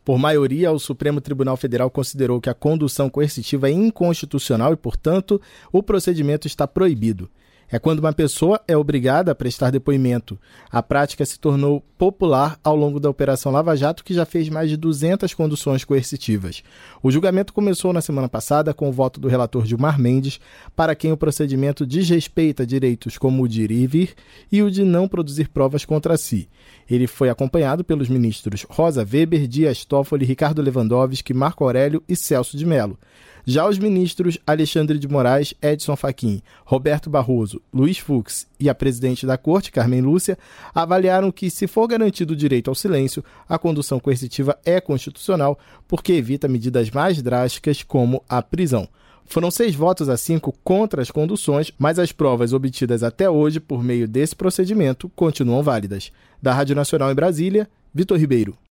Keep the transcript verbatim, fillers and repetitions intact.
Por maioria, o Supremo Tribunal Federal considerou que a condução coercitiva é inconstitucional e, portanto, o procedimento está proibido. É quando uma pessoa é obrigada a prestar depoimento. A prática se tornou popular ao longo da Operação Lava Jato, que já fez mais de duzentas conduções coercitivas. O julgamento começou na semana passada com o voto do relator Gilmar Mendes, para quem o procedimento desrespeita direitos como o de ir e vir e o de não produzir provas contra si. Ele foi acompanhado pelos ministros Rosa Weber, Dias Toffoli, Ricardo Lewandowski, Marco Aurélio e Celso de Mello. Já os ministros Alexandre de Moraes, Edson Fachin, Roberto Barroso, Luiz Fux e a presidente da Corte, Carmen Lúcia, avaliaram que, se for garantido o direito ao silêncio, a condução coercitiva é constitucional porque evita medidas mais drásticas como a prisão. Foram seis votos a cinco contra as conduções, mas as provas obtidas até hoje por meio desse procedimento continuam válidas. Da Rádio Nacional em Brasília, Vitor Ribeiro.